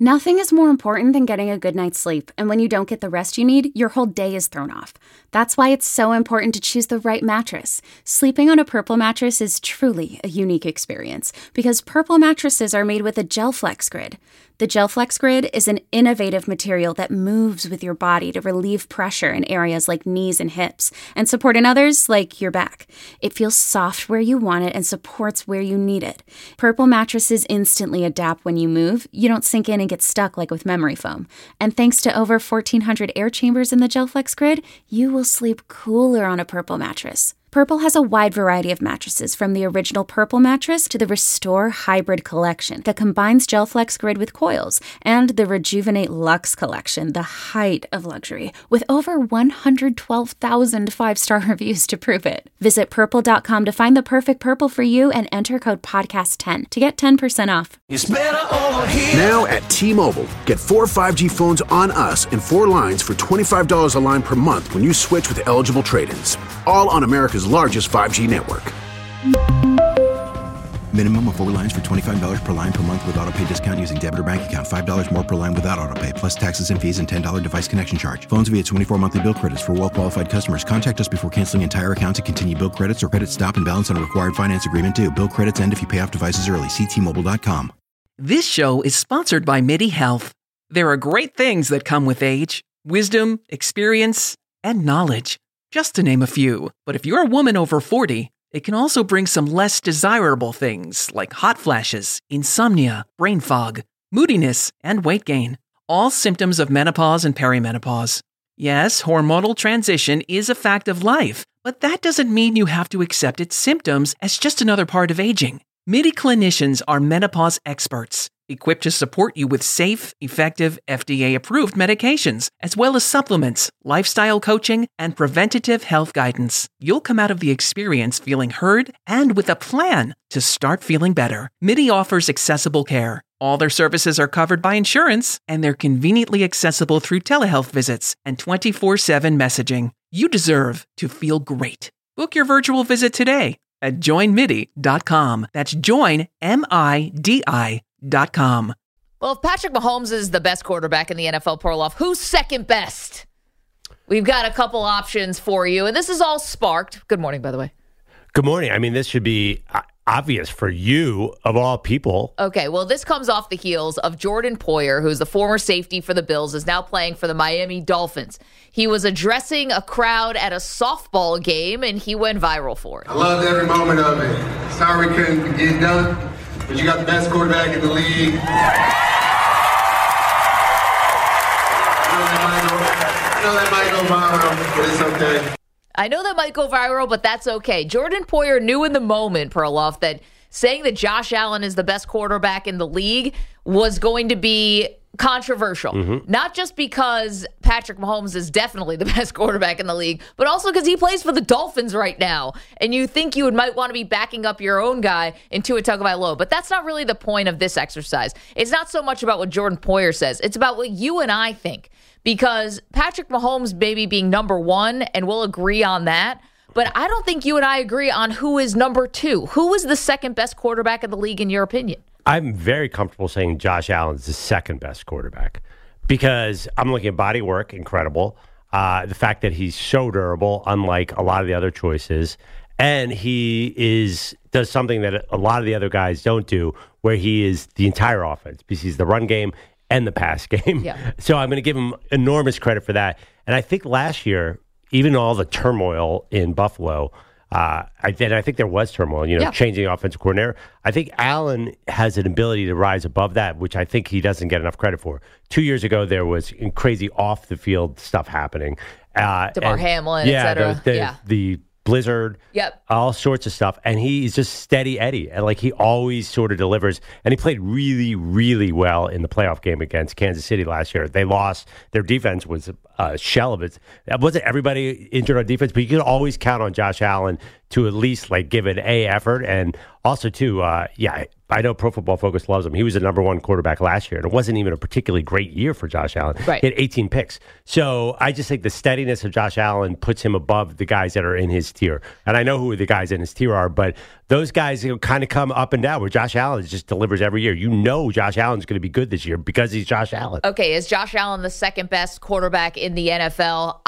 Nothing is more important than getting a good night's sleep, and when you don't get the rest you need, your whole day is thrown off. That's why it's so important to choose the right mattress. Sleeping on a Purple mattress is truly a unique experience, because Purple mattresses are made with a GelFlex Grid. The GelFlex Grid is an innovative material that moves with your body to relieve pressure in areas like knees and hips, and support in others like your back. It feels soft where you want it and supports where you need it. Purple mattresses instantly adapt when you move. You don't sink in and get stuck like with memory foam. And thanks to over 1,400 air chambers in the GelFlex Grid, you will sleep cooler on a Purple mattress. Purple has a wide variety of mattresses, from the original Purple mattress to the Restore Hybrid collection that combines GelFlex Grid with coils, and the Rejuvenate Luxe collection, the height of luxury, with over 112,000 five-star reviews to prove it. Visit purple.com to find the perfect Purple for you and enter code podcast10 to get 10% off. It's better over here. Now at T-Mobile, get 4 5G phones on us and 4 lines for $25 a line per month when you switch with eligible trade-ins. All on America's largest 5G network. Minimum of 4 lines for $25 per line per month with autopay discount using debit or bank account. $5 more per line without autopay, plus taxes and fees and $10 device connection charge. Phones via 24 monthly bill credits for well-qualified customers. Contact us before canceling entire account to continue bill credits or credit stop and balance on a required finance agreement due. Bill credits end if you pay off devices early. See T-Mobile.com. This show is sponsored by MIDI Health. There are great things that come with age: wisdom, experience, and knowledge, just to name a few. But if you're a woman over 40, it can also bring some less desirable things like hot flashes, insomnia, brain fog, moodiness, and weight gain. All symptoms of menopause and perimenopause. Yes, hormonal transition is a fact of life, but that doesn't mean you have to accept its symptoms as just another part of aging. MIDI clinicians are menopause experts, equipped to support you with safe, effective, FDA-approved medications, as well as supplements, lifestyle coaching, and preventative health guidance. You'll come out of the experience feeling heard and with a plan to start feeling better. MIDI offers accessible care. All their services are covered by insurance, and they're conveniently accessible through telehealth visits and 24/7 messaging. You deserve to feel great. Book your virtual visit today at joinmidi.com. That's joinmidi.com. Well, if Patrick Mahomes is the best quarterback in the NFL, Perloff, who's second best? We've got a couple options for you, and this is all sparked. Good morning, by the way. Good morning. I mean, this should be obvious for you, of all people. Okay, well, this comes off the heels of Jordan Poyer, who's the former safety for the Bills, is now playing for the Miami Dolphins. He was addressing a crowd at a softball game, and he went viral for it. I loved every moment of it. Sorry we couldn't get it done, but you got the best quarterback in the league. I know that might go viral, but it's okay. I know that might go viral, but that's okay. Jordan Poyer knew in the moment, Perloff, that saying that Josh Allen is the best quarterback in the league was going to be controversial. Not just because Patrick Mahomes is definitely the best quarterback in the league, but also because he plays for the Dolphins right now. And you think you might want to be backing up your own guy in Tua Tagovailoa. But that's not really the point of this exercise. It's not so much about what Jordan Poyer says. It's about what you and I think. Because Patrick Mahomes maybe being number one, and we'll agree on that, but I don't think you and I agree on who is number two. Who is the second best quarterback in the league in your opinion? I'm very comfortable saying Josh Allen's the second best quarterback because I'm looking at body work, incredible. The fact that he's so durable, unlike a lot of the other choices, and he does something that a lot of the other guys don't do, where he is the entire offense because he's the run game and the pass game. Yeah. So I'm going to give him enormous credit for that. And I think last year, even all the turmoil in Buffalo, I think there was turmoil, changing the offensive coordinator. I think Allen has an ability to rise above that, which I think he doesn't get enough credit for. 2 years ago, there was crazy off-the-field stuff happening. DeMar Hamlin, et cetera. The blizzard, all sorts of stuff. And he's just steady Eddie. And he always sort of delivers. And he played really, really well in the playoff game against Kansas City last year. They lost. Their defense was a shell of it. Wasn't everybody injured on defense, but you could always count on Josh Allen to at least give an A effort. And also, too, I know Pro Football Focus loves him. He was the number one quarterback last year, and it wasn't even a particularly great year for Josh Allen. Right. He had 18 picks. So I just think the steadiness of Josh Allen puts him above the guys that are in his tier. And I know who the guys in his tier are, but those guys kind of come up and down, where Josh Allen just delivers every year. You know Josh Allen's going to be good this year because he's Josh Allen. Okay, is Josh Allen the second best quarterback in the NFL?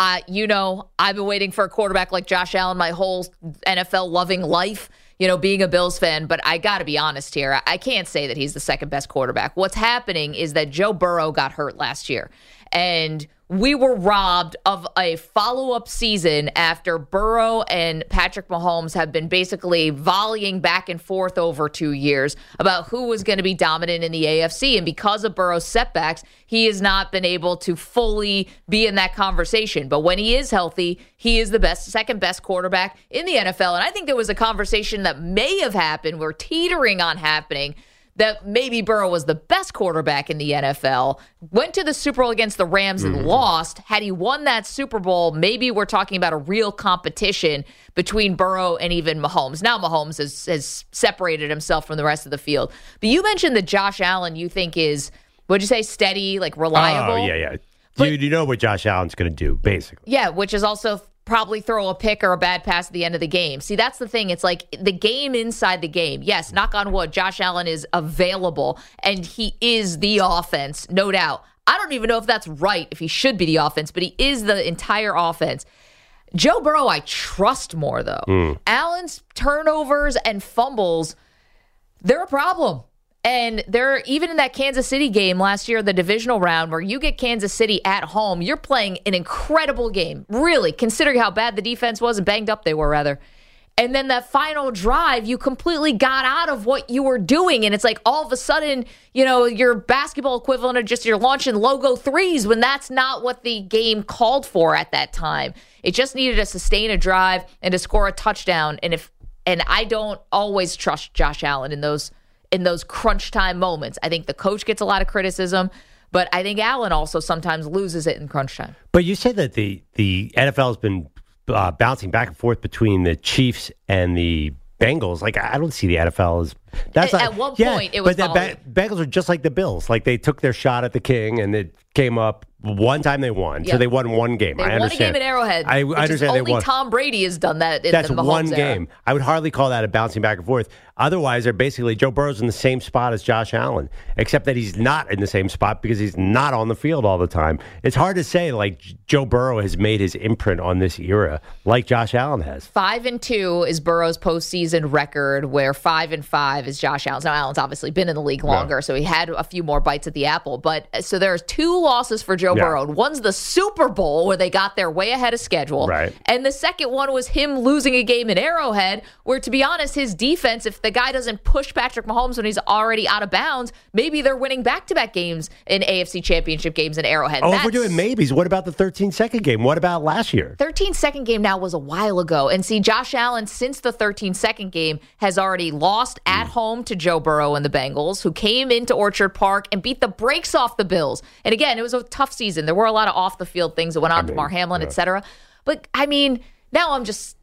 I've been waiting for a quarterback like Josh Allen my whole NFL-loving life, being a Bills fan, but I got to be honest here. I can't say that he's the second best quarterback. What's happening is that Joe Burrow got hurt last year, and we were robbed of a follow-up season after Burrow and Patrick Mahomes have been basically volleying back and forth over 2 years about who was going to be dominant in the AFC. And because of Burrow's setbacks, he has not been able to fully be in that conversation. But when he is healthy, he is the second best quarterback in the NFL. And I think there was a conversation that may have happened, we're teetering on happening, that maybe Burrow was the best quarterback in the NFL, went to the Super Bowl against the Rams and lost. Had he won that Super Bowl, maybe we're talking about a real competition between Burrow and even Mahomes. Now Mahomes has separated himself from the rest of the field. But you mentioned that Josh Allen you think is, what'd you say, steady, like reliable? Oh, yeah. But, you know what Josh Allen's going to do, basically. Yeah, which is also probably throw a pick or a bad pass at the end of the game. See, that's the thing. It's like the game inside the game. Yes, knock on wood, Josh Allen is available, and he is the offense, no doubt. I don't even know if that's right, if he should be the offense, but he is the entire offense. Joe Burrow, I trust more, though. Allen's turnovers and fumbles, they're a problem. And they're even in that Kansas City game last year, the divisional round, where you get Kansas City at home, you're playing an incredible game, really, considering how bad the defense was and banged up they were, rather. And then that final drive, you completely got out of what you were doing. And it's like all of a sudden, your basketball equivalent of just you're launching logo threes when that's not what the game called for at that time. It just needed to sustain a drive and to score a touchdown. And I don't always trust Josh Allen in those crunch time moments. I think the coach gets a lot of criticism, but I think Allen also sometimes loses it in crunch time. But you said that the NFL has been bouncing back and forth between the Chiefs and the Bengals. Like, I don't see the NFL as... At one point, it was... But the Bengals are just like the Bills. Like, they took their shot at the king, and it came up one time they won. Yep. So they won one game. They won a game at Arrowhead. I understand they won. Only Tom Brady has done that in That's the Mahomes one era. game. I would hardly call that a bouncing back and forth. Otherwise, they're basically Joe Burrow's in the same spot as Josh Allen, except that he's not in the same spot because he's not on the field all the time. It's hard to say, like, Joe Burrow has made his imprint on this era like Josh Allen has. 5-2 is Burrow's postseason record, where 5-5 is Josh Allen's. Now, Allen's obviously been in the league longer, so he had a few more bites at the apple. But so there's 2 losses for Joe Burrow. One's the Super Bowl, where they got there way ahead of schedule. Right. And the second one was him losing a game in Arrowhead, where, to be honest, his defense, if the guy doesn't push Patrick Mahomes when he's already out of bounds, maybe they're winning back-to-back games in AFC Championship games in Arrowhead. Oh, if we're doing maybes, what about the 13-second game? What about last year? 13-second game now was a while ago. And see, Josh Allen, since the 13-second game, has already lost at home to Joe Burrow and the Bengals, who came into Orchard Park and beat the brakes off the Bills. And again, it was a tough season. There were a lot of off-the-field things that went on, Damar Hamlin, et cetera. But, I mean, now I'm just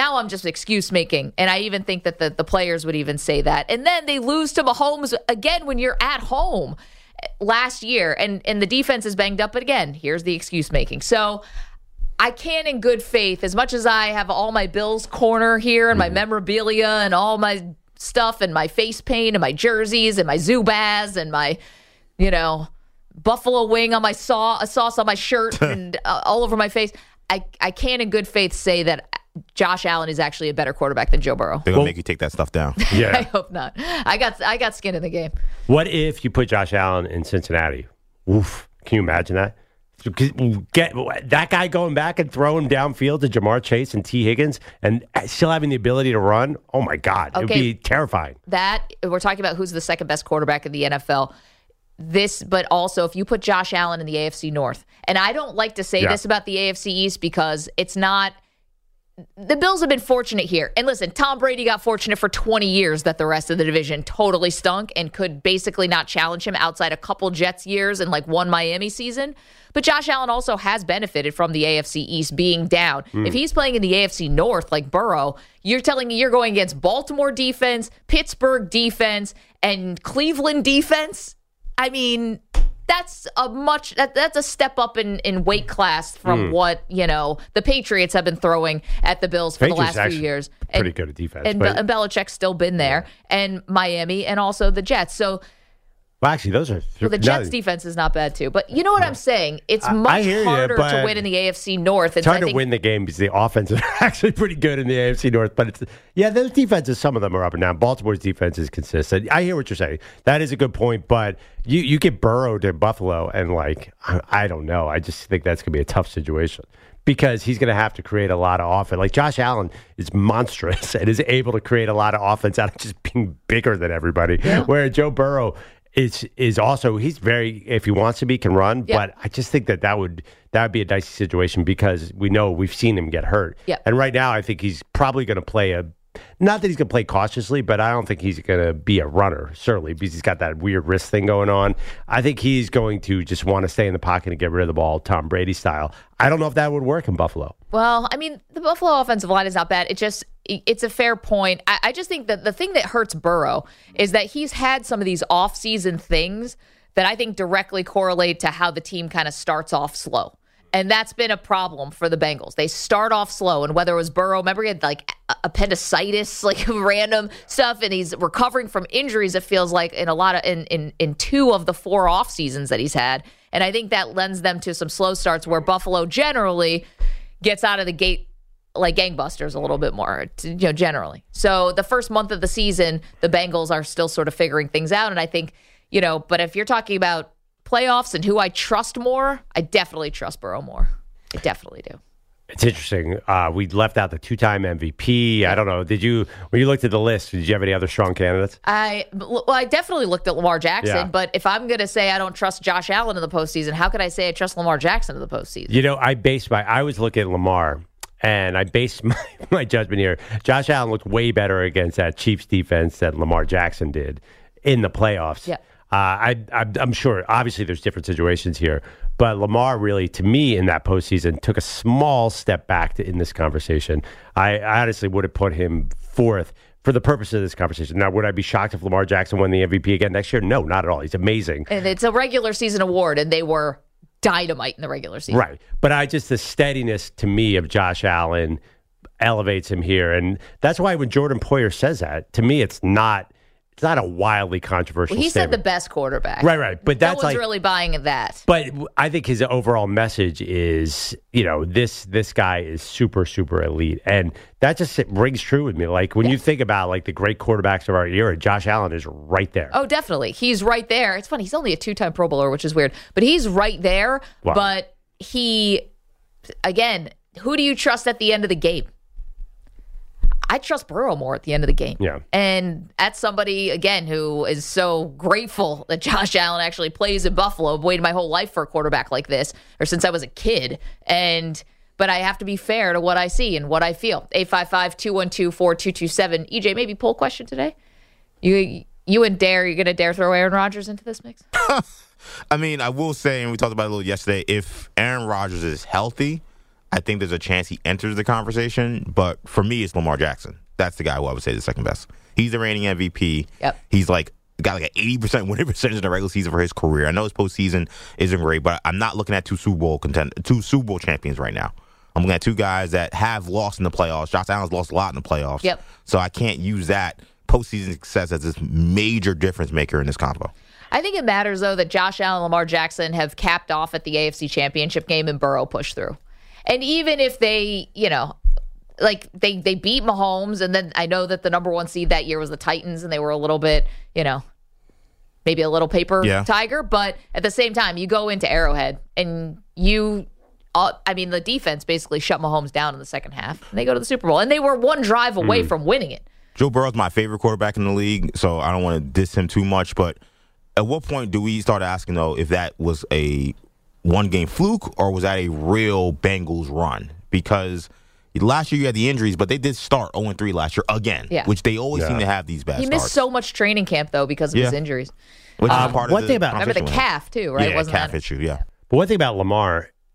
excuse making. And I even think that the players would even say that. And then they lose to Mahomes again when you're at home last year. And the defense is banged up. But again, here's the excuse making. So I can, in good faith, as much as I have all my Bills corner here and my memorabilia and all my stuff and my face paint and my jerseys and my Zubaz and my, buffalo wing on my sauce on my shirt and all over my face. I can, in good faith, say that Josh Allen is actually a better quarterback than Joe Burrow. They're going to make you take that stuff down. Yeah. I hope not. I got skin in the game. What if you put Josh Allen in Cincinnati? Oof. Can you imagine that? Get that guy going back and throwing downfield to Jamar Chase and T. Higgins and still having the ability to run? Oh, my God. It would be terrifying. That, we're talking about who's the second best quarterback in the NFL. But also, if you put Josh Allen in the AFC North, and I don't like to say this about the AFC East because it's not, the Bills have been fortunate here. And listen, Tom Brady got fortunate for 20 years that the rest of the division totally stunk and could basically not challenge him outside a couple Jets years and like one Miami season. But Josh Allen also has benefited from the AFC East being down. If he's playing in the AFC North like Burrow, you're telling me you're going against Baltimore defense, Pittsburgh defense, and Cleveland defense? I mean, that's a step up in weight class from what the Patriots have been throwing at the Bills for the last few years. Pretty good at defense, and Belichick's still been there, and Miami, and also the Jets. So. Well, actually, those are... Well, the Jets' defense is not bad, too. But you know what I'm saying? It's much harder to win in the AFC North. It's hard to win the game because the offenses are actually pretty good in the AFC North. But those defenses, some of them are up and down. Baltimore's defense is consistent. I hear what you're saying. That is a good point. But you get Burrow to Buffalo, and, I don't know. I just think that's going to be a tough situation because he's going to have to create a lot of offense. Like, Josh Allen is monstrous and is able to create a lot of offense out of just being bigger than everybody. Yeah. Where Joe Burrow... is also, he's very, if he wants to be, can run, but I just think that would be a dicey situation because we've seen him get hurt. Yeah. And right now I think he's probably going to play not that he's going to play cautiously, but I don't think he's going to be a runner, certainly, because he's got that weird wrist thing going on. I think he's going to just want to stay in the pocket and get rid of the ball, Tom Brady style. I don't know if that would work in Buffalo. Well, I mean, the Buffalo offensive line is not bad. It's a fair point. I just think that the thing that hurts Burrow is that he's had some of these off-season things that I think directly correlate to how the team kind of starts off slow. And that's been a problem for the Bengals. They start off slow, and whether it was Burrow, remember he had appendicitis, random stuff, and he's recovering from injuries. It feels like in 2 of the 4 off seasons that he's had, and I think that lends them to some slow starts where Buffalo generally gets out of the gate like gangbusters a little bit more, generally. So the first month of the season, the Bengals are still sort of figuring things out, and I think but if you're talking about playoffs and who I trust more, I definitely trust Burrow more. I definitely do. It's interesting. We left out the 2-time MVP. I don't know. When you looked at the list, did you have any other strong candidates? I definitely looked at Lamar Jackson, but if I'm going to say I don't trust Josh Allen in the postseason, how could I say I trust Lamar Jackson in the postseason? I was looking at Lamar, and I based my judgment here. Josh Allen looked way better against that Chiefs defense than Lamar Jackson did in the playoffs. Yeah. I'm sure, obviously, there's different situations here, but Lamar really, to me, in that postseason, took a small step back in this conversation. I honestly would have put him 4th for the purpose of this conversation. Now, would I be shocked if Lamar Jackson won the MVP again next year? No, not at all. He's amazing. And it's a regular season award, and they were dynamite in the regular season. Right. But the steadiness, to me, of Josh Allen elevates him here. And that's why when Jordan Poyer says that, to me, it's not a wildly controversial statement. He said the best quarterback. Right. But that's no one's really buying that. But I think his overall message is, this guy is super, super elite. And that just rings true with me. Like, when you think about, the great quarterbacks of our era, Josh Allen is right there. Oh, definitely. He's right there. It's funny. He's only a 2-time Pro Bowler, which is weird. But he's right there. Wow. But who do you trust at the end of the game? I trust Burrow more at the end of the game. Yeah. And that's somebody, again, who is so grateful that Josh Allen actually plays in Buffalo. I've waited my whole life for a quarterback like this, or since I was a kid. But I have to be fair to what I see and what I feel. 855-212-4227. EJ, maybe poll question today? You and Dare, you're going to dare throw Aaron Rodgers into this mix? I mean, I will say, and we talked about it a little yesterday, if Aaron Rodgers is healthy, I think there's a chance he enters the conversation, but for me, it's Lamar Jackson. That's the guy who I would say is the second best. He's the reigning MVP. Yep. He's got an 80% winning percentage in the regular season for his career. I know his postseason isn't great, but I'm not looking at two Super Bowl champions right now. I'm looking at 2 guys that have lost in the playoffs. Josh Allen's lost a lot in the playoffs. Yep. So I can't use that postseason success as this major difference maker in this combo. I think it matters, though, that Josh Allen and Lamar Jackson have capped off at the AFC Championship game and Burrow pushed through. And even if they, they beat Mahomes, and then I know that the number 1 seed that year was the Titans, and they were a little bit, maybe a little paper tiger. But at the same time, you go into Arrowhead, and the defense basically shut Mahomes down in the second half, and they go to the Super Bowl. And they were 1 drive away from winning it. Joe Burrow's my favorite quarterback in the league, so I don't want to diss him too much. But at what point do we start asking, though, if that was a one-game fluke, or was that a real Bengals run? Because last year you had the injuries, but they did start 0-3 last year again, which they always seem to have these bad starts. He missed so much training camp, though, because of his injuries. Which is part of remember the calf, too, right? Yeah, calf issue, But one thing about Lamar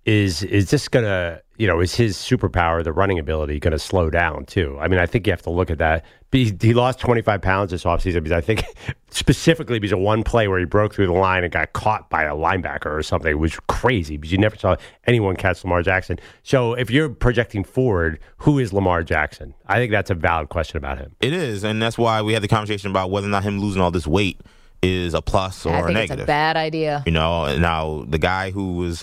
is this going to, is his superpower, the running ability, going to slow down too? I mean, I think you have to look at that. He lost 25 pounds this offseason because I think specifically because of one play where he broke through the line and got caught by a linebacker or something, which was crazy because you never saw anyone catch Lamar Jackson. So if you're projecting forward, who is Lamar Jackson? I think that's a valid question about him. It is, and that's why we had the conversation about whether or not him losing all this weight is a plus or a negative. It's a bad idea. Now the guy who was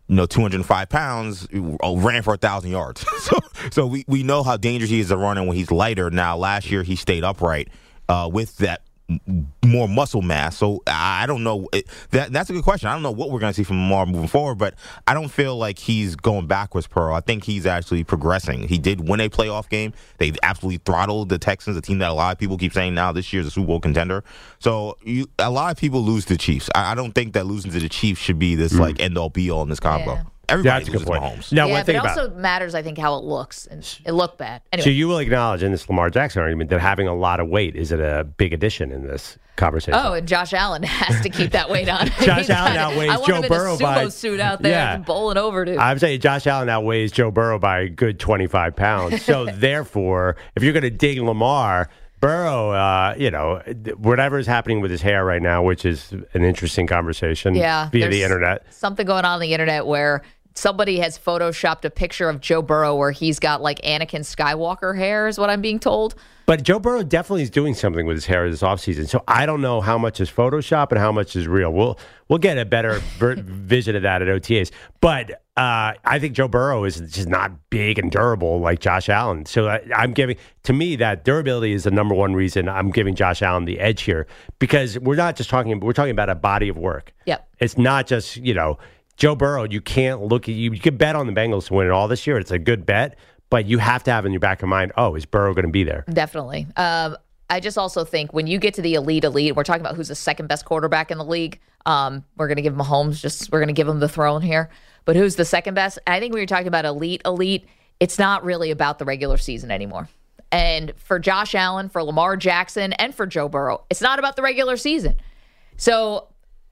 205 pounds ran for 1,000 yards. so we know how dangerous he is to running when he's lighter. Now, last year he stayed upright with that more muscle mass. So I don't know. That's a good question. I don't know what we're going to see from Lamar moving forward, but I don't feel like he's going backwards, Pearl. I think he's actually progressing. He did win a playoff game. They absolutely throttled the Texans, a team that a lot of people keep saying now this year's a Super Bowl contender. So a lot of people lose to the Chiefs. I don't think that losing to the Chiefs should be this like end-all be-all in this combo. Yeah. Everybody That's a good point. Mahomes. Now, Yeah, one but thing it about also matters, I think, how it looks. And it looked bad. Anyway. So you will acknowledge in this Lamar Jackson argument that having a lot of weight is a big addition in this conversation. Oh, and Josh Allen has to keep that weight on. Josh Allen outweighs Joe Burrow I want him in a sumo suit out there bowling over to. I'm saying Josh Allen outweighs Joe Burrow by a good 25 pounds. So therefore, if you're going to dig Lamar, Burrow, whatever is happening with his hair right now, which is an interesting conversation via the internet. Something going on the internet where somebody has photoshopped a picture of Joe Burrow where he's got like Anakin Skywalker hair, is what I'm being told. But Joe Burrow definitely is doing something with his hair this offseason. So I don't know how much is Photoshop and how much is real. We'll get a better vision of that at OTAs. But I think Joe Burrow is just not big and durable like Josh Allen. So I'm giving, to me, that durability is the number one reason I'm giving Josh Allen the edge here. Because we're talking about a body of work. Yep. It's not just, Joe Burrow, you can't look at you could bet on the Bengals to win it all this year. It's a good bet, but you have to have in your back of mind, is Burrow going to be there? Definitely. I just also think when you get to the elite, we're talking about who's the second best quarterback in the league. We're going to give Mahomes, we're going to give him the throne here. But who's the second best? I think when you're talking about elite, it's not really about the regular season anymore. And for Josh Allen, for Lamar Jackson, and for Joe Burrow, it's not about the regular season. So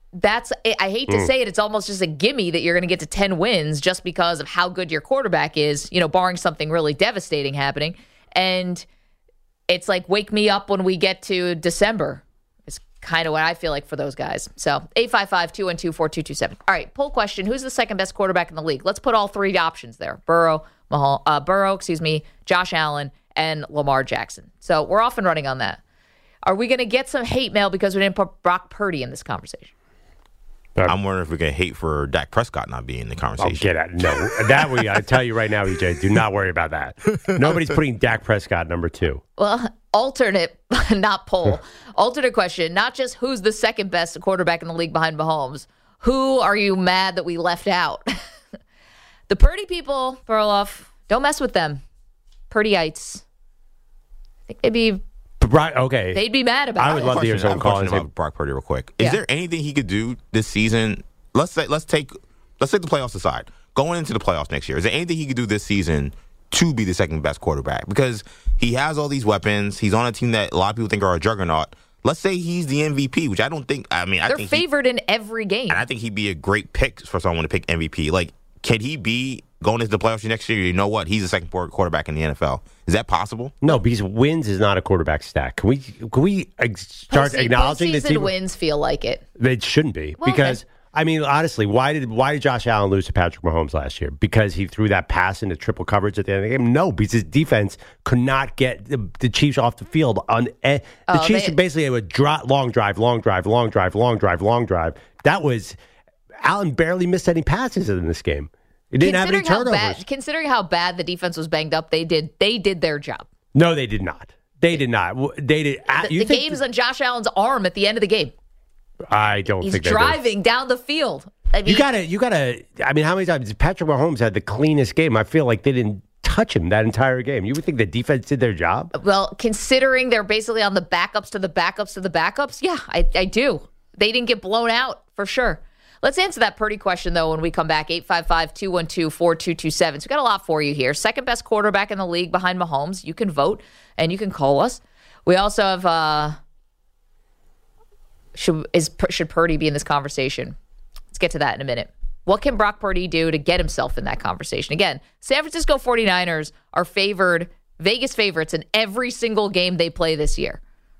I hate to say it, it's almost just a gimme that you're going to get to 10 wins just because of how good your quarterback is, barring something really devastating happening. And it's like, wake me up when we get to December. It's kind of what I feel like for those guys. So 855-212-4227. All right, poll question. Who's the second best quarterback in the league? Let's put all three options there. Burrow, Josh Allen, and Lamar Jackson. So we're off and running on that. Are we going to get some hate mail because we didn't put Brock Purdy in this conversation? I'm wondering if we're going to hate for Dak Prescott not being in the conversation. Get it. No, I tell you right now, EJ, do not worry about that. Nobody's putting Dak Prescott number 2. Well, alternate, not poll. Alternate question, not just who's the second best quarterback in the league behind Mahomes. Who are you mad that we left out? The Purdy people, Perloff, don't mess with them. Purdyites. I think they'd be... Okay. They'd be mad about it. I would love to hear someone call and say Brock Purdy real quick. Is there anything he could do this season? Let's take the playoffs aside. Going into the playoffs next year, is there anything he could do this season to be the second best quarterback? Because he has all these weapons. He's on a team that a lot of people think are a juggernaut. Let's say he's the MVP, which I don't think. I mean, they're favored in every game. And I think he'd be a great pick for someone to pick MVP. Like, can he be going into the playoffs next year? You know what? He's the second quarterback in the NFL. Is that possible? No, because wins is not a quarterback stat. Can we start acknowledging that wins feel like it? It shouldn't be because. Okay. I mean, honestly, why did Josh Allen lose to Patrick Mahomes last year? Because he threw that pass into triple coverage at the end of the game? No, because his defense could not get the Chiefs off the field. The Chiefs basically had a long drive. That was Allen barely missed any passes in this game. He didn't have any turnovers. Considering how bad the defense was banged up, they did their job. No, they did not. They did not. They did. The game's on Josh Allen's arm at the end of the game. I don't think he's driving down the field. I mean, you gotta. I mean, how many times Patrick Mahomes had the cleanest game? I feel like they didn't touch him that entire game. You would think the defense did their job. Well, considering they're basically on the backups to the backups to the backups, yeah, I do. They didn't get blown out for sure. Let's answer that Purdy question, though, when we come back. 855-212-4227. So we got a lot for you here. Second best quarterback in the league behind Mahomes. You can vote, and you can call us. We also have, should Purdy be in this conversation? Let's get to that in a minute. What can Brock Purdy do to get himself in that conversation? Again, San Francisco 49ers are Vegas favorites in every single game they play this year.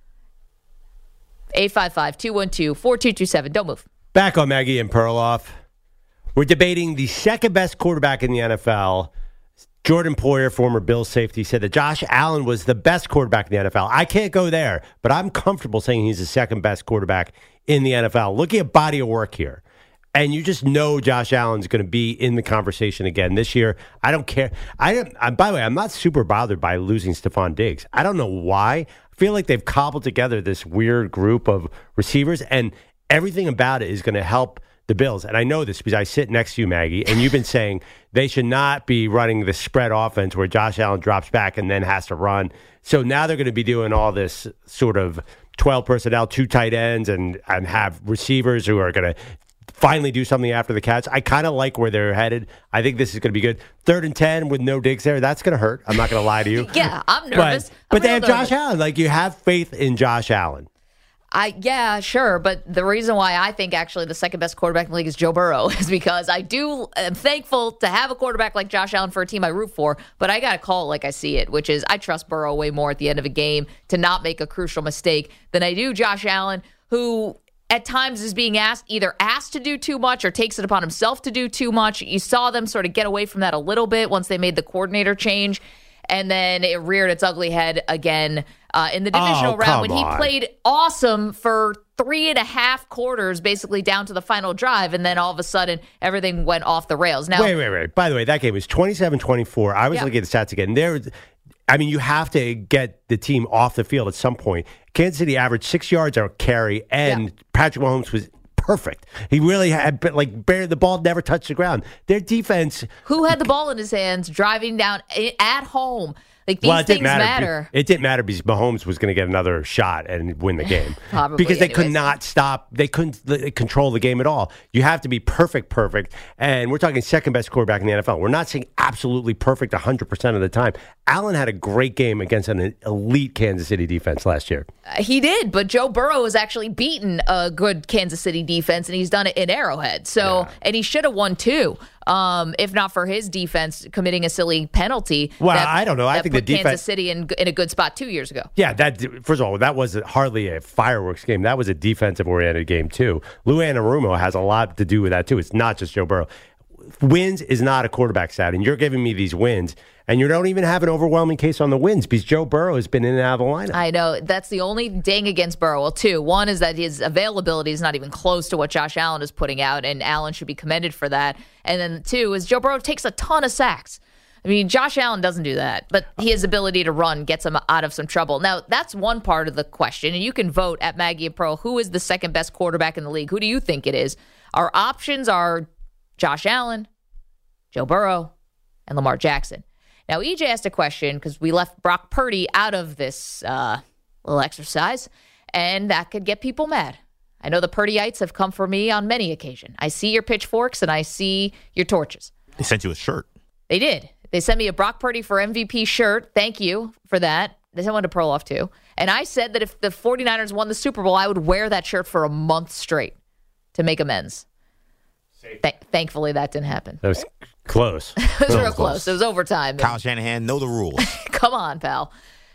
855-212-4227. Don't move. Back on Maggie and Perloff. We're debating the second best quarterback in the NFL. Jordan Poyer, former Bills safety, said that Josh Allen was the best quarterback in the NFL. I can't go there, but I'm comfortable saying he's the second best quarterback in the NFL. Looking at body of work here, and you just know Josh Allen's going to be in the conversation again this year. I don't care. By the way, I'm not super bothered by losing Stephon Diggs. I don't know why. I feel like they've cobbled together this weird group of receivers, and everything about it is going to help the Bills. And I know this because I sit next to you, Maggie, and you've been saying they should not be running the spread offense where Josh Allen drops back and then has to run. So now they're going to be doing all this sort of 12 personnel, 2 tight ends, and have receivers who are going to finally do something after the catch. I kind of like where they're headed. I think this is going to be good. 3rd and 10 with no Diggs there. That's going to hurt. I'm not going to lie to you. Yeah, I'm nervous. But they have Josh Allen. Like, you have faith in Josh Allen. Yeah, sure. But the reason why I think actually the second best quarterback in the league is Joe Burrow is because am thankful to have a quarterback like Josh Allen for a team I root for, but I got to call it like I see it, which is I trust Burrow way more at the end of a game to not make a crucial mistake than I do Josh Allen, who at times is being asked to do too much or takes it upon himself to do too much. You saw them sort of get away from that a little bit once they made the coordinator change. And then it reared its ugly head again in the divisional round when he played awesome for 3.5 quarters, basically down to the final drive. And then all of a sudden, everything went off the rails. Now, wait. By the way, that game was 27-24. I was looking at the stats again. You have to get the team off the field at some point. Kansas City averaged 6 yards a carry, and Patrick Mahomes was perfect. He really had, the ball never touched the ground. Their defense. Who had the ball in his hands driving down at home? These things matter. It didn't matter because Mahomes was going to get another shot and win the game. Probably, because they could not stop. They couldn't control the game at all. You have to be perfect. And we're talking second best quarterback in the NFL. We're not saying absolutely perfect 100% of the time. Allen had a great game against an elite Kansas City defense last year. He did, but Joe Burrow has actually beaten a good Kansas City defense, and he's done it in Arrowhead. And he should have won too. If not for his defense committing a silly penalty. Well, I don't know. I think the defense, Kansas City in a good spot 2 years ago. Yeah, first of all, that was hardly a fireworks game. That was a defensive-oriented game, too. Lou Anarumo has a lot to do with that, too. It's not just Joe Burrow. Wins is not a quarterback stat, and you're giving me these wins, and you don't even have an overwhelming case on the wins because Joe Burrow has been in and out of the lineup. I know. That's the only ding against Burrow. Well, 2. One is that his availability is not even close to what Josh Allen is putting out, and Allen should be commended for that. And then 2 is Joe Burrow takes a ton of sacks. I mean, Josh Allen doesn't do that, but his ability to run gets him out of some trouble. Now, that's one part of the question, and you can vote at Maggie and Pearl. Who is the second best quarterback in the league? Who do you think it is? Our options are Josh Allen, Joe Burrow, and Lamar Jackson. Now, EJ asked a question because we left Brock Purdy out of this little exercise, and that could get people mad. I know the Purdyites have come for me on many occasions. I see your pitchforks and I see your torches. They sent you a shirt. They did. They sent me a Brock Purdy for MVP shirt. Thank you for that. They sent one to Perloff, too. And I said that if the 49ers won the Super Bowl, I would wear that shirt for a month straight to make amends. Thankfully, that didn't happen. That was close. It was real close. It was overtime. Kyle Shanahan, know the rules. Come on, pal.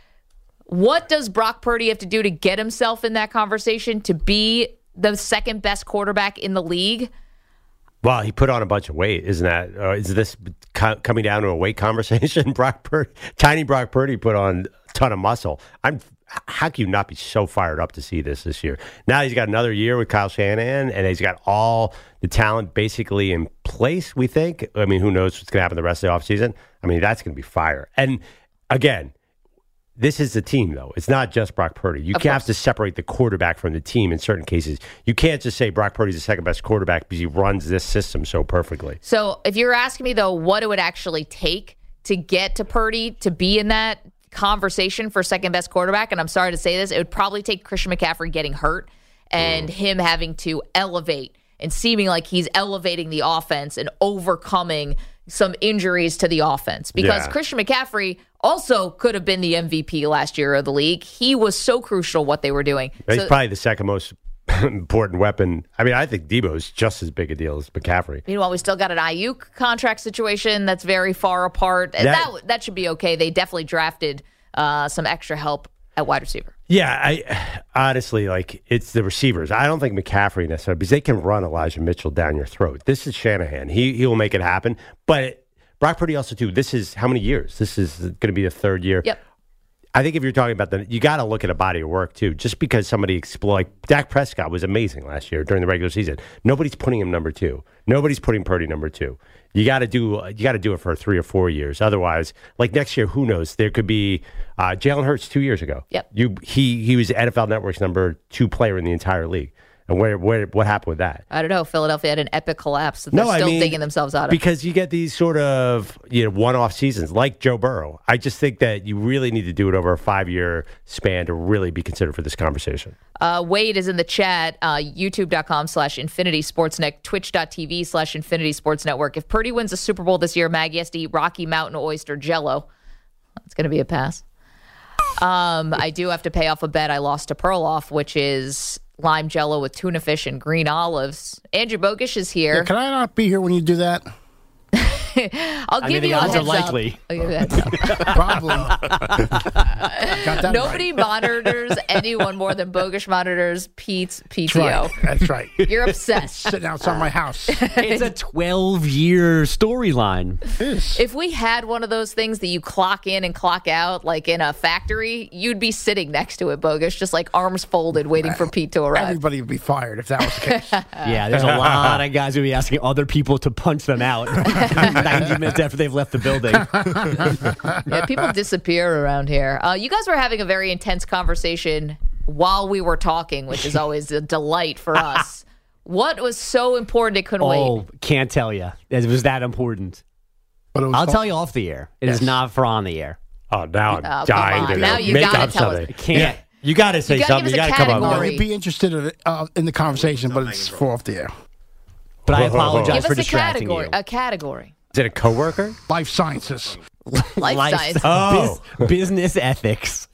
What does Brock Purdy have to do to get himself in that conversation to be the second best quarterback in the league? Well, he put on a bunch of weight, isn't that? Is this coming down to a weight conversation? Tiny Brock Purdy put on a ton of muscle. How can you not be so fired up to see this year? Now he's got another year with Kyle Shanahan, and he's got all the talent basically in place, we think. I mean, who knows what's going to happen the rest of the offseason? I mean, that's going to be fire. And again, this is the team, though. It's not just Brock Purdy. You have to separate the quarterback from the team in certain cases. You can't just say Brock Purdy's the second best quarterback because he runs this system so perfectly. So if you're asking me, though, what it would actually take to get to Purdy to be in that conversation for second best quarterback, and I'm sorry to say this, it would probably take Christian McCaffrey getting hurt and him having to elevate and seeming like he's elevating the offense and overcoming some injuries to the offense. Because Christian McCaffrey also could have been the MVP last year of the league. He was so crucial what they were doing. He's probably the second most important weapon. I mean, I think Debo's just as big a deal as McCaffrey. Meanwhile, we still got an Ayuk contract situation that's very far apart. That should be okay. They definitely drafted some extra help at wide receiver. Yeah, I honestly, like, it's the receivers. I don't think McCaffrey necessarily, because they can run Elijah Mitchell down your throat. This is Shanahan. He will make it happen. But Brock Purdy also, too, this is how many years? This is going to be the third year. Yep. I think if you're talking about you got to look at a body of work, too. Just because somebody like Dak Prescott was amazing last year during the regular season. Nobody's putting him number 2. Nobody's putting Purdy number 2. You got to do it for 3 or 4 years. Otherwise, like next year, who knows? There could be Jalen Hurts 2 years ago. Yep. He was NFL Network's number 2 player in the entire league. And what happened with that? I don't know. Philadelphia had an epic collapse that they're still digging themselves out of. Because you get these sort of one-off seasons like Joe Burrow. I just think that you really need to do it over a 5-year span to really be considered for this conversation. Wade is in the chat, youtube.com/Infinity Sportsnet, twitch.tv/Infinity Sports Network. If Purdy wins the Super Bowl this year, Maggie has to eat Rocky Mountain Oyster Jello. It's going to be a pass. I do have to pay off a bet I lost to Perloff, which is lime jello with tuna fish and green olives. Andrew Bogish is here. Yeah, can I not be here when you do that? I'll give you a heads up. Likely. I'll give you a heads up. Probably. Got that Nobody monitors anyone more than Bogish monitors Pete's PTO. That's right. You're obsessed. Sitting outside my house. It's a 12-year storyline. If we had one of those things that you clock in and clock out, like in a factory, you'd be sitting next to it, Bogish, just like arms folded, waiting for Pete to arrive. Everybody would be fired if that was the case. Yeah, there's a lot of guys who be asking other people to punch them out 90 minutes after they've left the building. Yeah, people disappear around here. You guys were having a very intense conversation while we were talking, which is always a delight for us. What was so important it couldn't wait? Oh, can't tell you. It was that important. But it was I'll fun. tell you off the air. It is not for on the air. Oh, now I'm come dying on. to Now know. you Make gotta up tell us. something. Can't. You got to say You gotta something. give You us a got to come up with category. I'd be interested in the conversation, but it's for off the air. But I Whoa, whoa, whoa. apologize Give for us a distracting category. you. A category. Is it a coworker? Life sciences. Life science. Oh. Business ethics.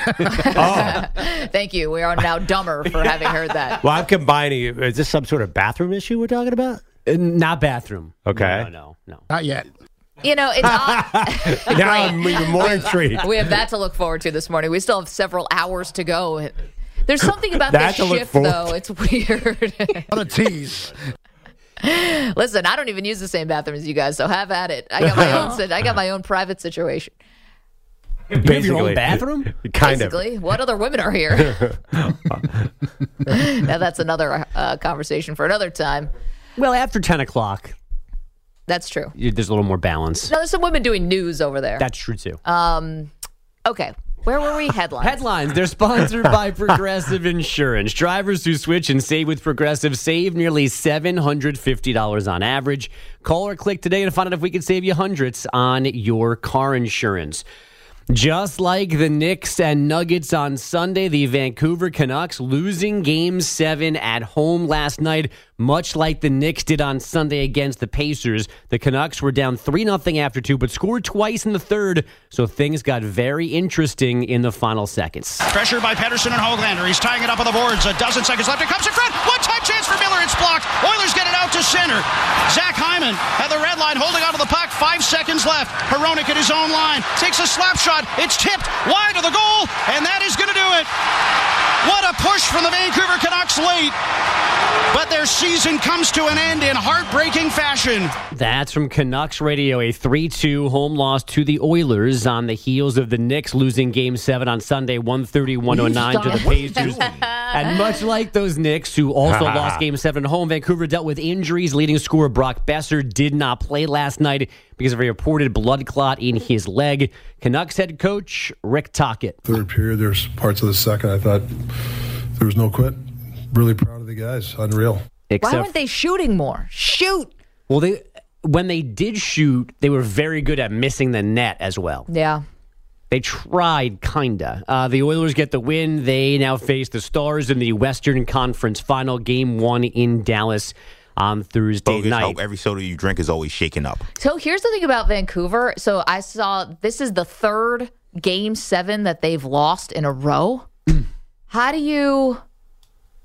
Thank you. We are now dumber for having heard that. Well, I'm combining. Is this some sort of bathroom issue we're talking about? Not bathroom. Okay. No. Not yet. You know, it's odd. Now I'm even more intrigued. We have that to look forward to this morning. We still have several hours to go. There's something about That this to look shift, forward though. It's weird. What a tease. Listen, I don't even use the same bathroom as you guys, so have at it. I got my own. I got my own private situation. You have your own bathroom? Kind of. Basically, what other women are here? Now that's another conversation for another time. Well, after 10 o'clock, That's true. there's a little more balance. No, there's some women doing news over there. That's true, too. Okay, where were we? Headlines. Headlines. They're sponsored by Progressive Insurance. Drivers who switch and save with Progressive save nearly $750 on average. Call or click today to find out if we can save you hundreds on your car insurance. Just like the Knicks and Nuggets on Sunday, the Vancouver Canucks losing Game 7 at home last night, much like the Knicks did on Sunday against the Pacers. The Canucks were down 3-0 after 2, but scored twice in the third, so things got very interesting in the final seconds. Pressure by Pettersson and Höglander. He's tying it up on the boards. A dozen seconds left. It comes in front. One-time chance for Miller. It's blocked. Oilers get it out to center. Zach Hyman at the red line holding onto the puck. 5 seconds left. Hronek at his own line. Takes a slap shot. It's tipped wide of the goal, and that is going to do it. What a push from the Vancouver Canucks late. But their season comes to an end in heartbreaking fashion. That's from Canucks Radio, a 3-2 home loss to the Oilers on the heels of the Knicks losing Game 7 on Sunday, 130-109 to the Pacers. And much like those Knicks, who also lost Game 7 at home, Vancouver dealt with injuries. Leading scorer Brock Besser did not play last night because of a reported blood clot in his leg. Canucks head coach Rick Tocchet. Third period, there's parts of the second I thought there was no quit. Really proud of the guys. Unreal. Why weren't they shooting more? Shoot! Well, when they did shoot, they were very good at missing the net as well. Yeah. They tried, kinda. The Oilers get the win. They now face the Stars in the Western Conference Final, Game 1 in Dallas on Thursday Bogus, night. hope every soda you drink is always shaken up. So here's the thing about Vancouver. So I saw this is the third Game 7 that they've lost in a row. How do you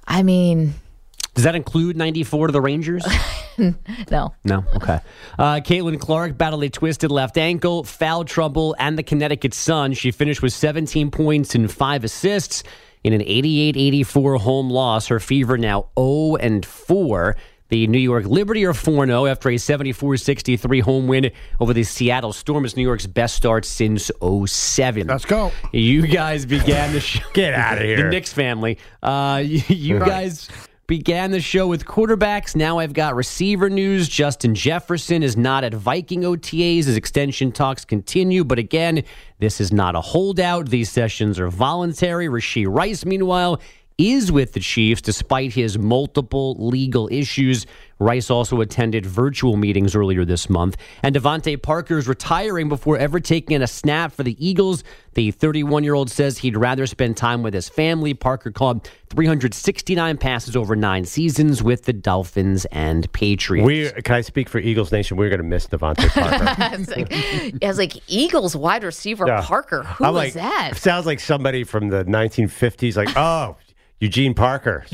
I mean, Does that include 94 to the Rangers? no. No? Okay. Caitlin Clark battled a twisted left ankle, foul trouble, and the Connecticut Sun. She finished with 17 points and 5 assists in an 88-84 home loss. Her Fever now 0-4. The New York Liberty are 4-0 after a 74-63 home win over the Seattle Storm. It's New York's best start since 2007. Let's go. You guys began the show. Get out of here. The Knicks family. You guys began the show with quarterbacks. Now I've got receiver news. Justin Jefferson is not at Viking OTAs as extension talks continue. But again, this is not a holdout. These sessions are voluntary. Rashee Rice, meanwhile, is with the Chiefs despite his multiple legal issues. Rice also attended virtual meetings earlier this month. And Devontae Parker is retiring before ever taking a snap for the Eagles. The 31-year-old says he'd rather spend time with his family. Parker caught 369 passes over 9 seasons with the Dolphins and Patriots. Can I speak for Eagles Nation? We're going to miss Devontae Parker. I was like, Eagles wide receiver Parker. Who was that? Sounds like somebody from the 1950s. Like, oh, Eugene Parker.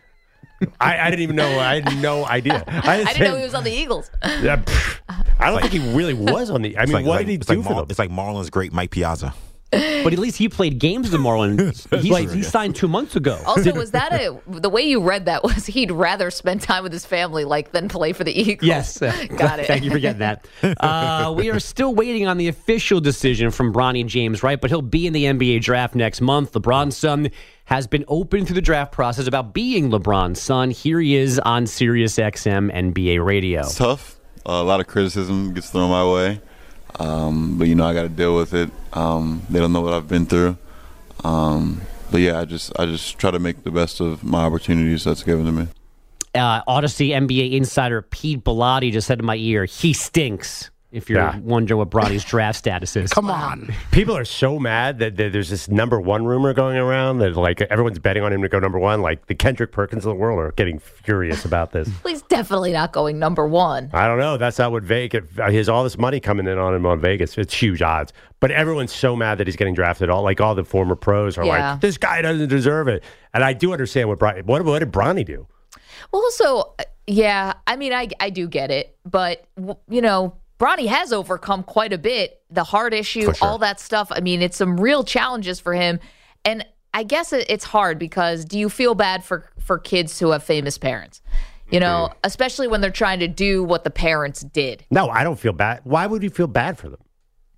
I didn't even know. I had no idea. I didn't know he was on the Eagles. I don't think he really was on the. I mean, what did he do for them? It's like Marlins great Mike Piazza. But at least he played games with the Marlins. He signed 2 months ago. Also, was that the way you read that was he'd rather spend time with his family than play for the Eagles? Yes. Got it. Thank you for getting that. We are still waiting on the official decision from Bronny James, right? But he'll be in the NBA draft next month. LeBron's son has been open through the draft process about being LeBron's son. Here he is on Sirius XM NBA radio. It's tough. A lot of criticism gets thrown my way. But, I got to deal with it. They don't know what I've been through. But, yeah, I just try to make the best of my opportunities that's given to me. Odyssey NBA insider Pete Bellotti just said in my ear, he stinks. If you're wondering what Bronny's draft status is. Come on. People are so mad that there's this number 1 rumor going around that like everyone's betting on him to go number 1. Like the Kendrick Perkins of the world are getting furious about this. Well, he's definitely not going number 1. I don't know. That's not what Vegas. He has all this money coming in on him on Vegas. It's huge odds. But everyone's so mad that he's getting drafted. All the former pros are like, this guy doesn't deserve it. And I do understand what did Bronny do? Well, also, I mean, I do get it. But, Bronny has overcome quite a bit, the heart issue, all that stuff. I mean, it's some real challenges for him. And I guess it's hard because do you feel bad for kids who have famous parents? Especially when they're trying to do what the parents did. No, I don't feel bad. Why would you feel bad for them?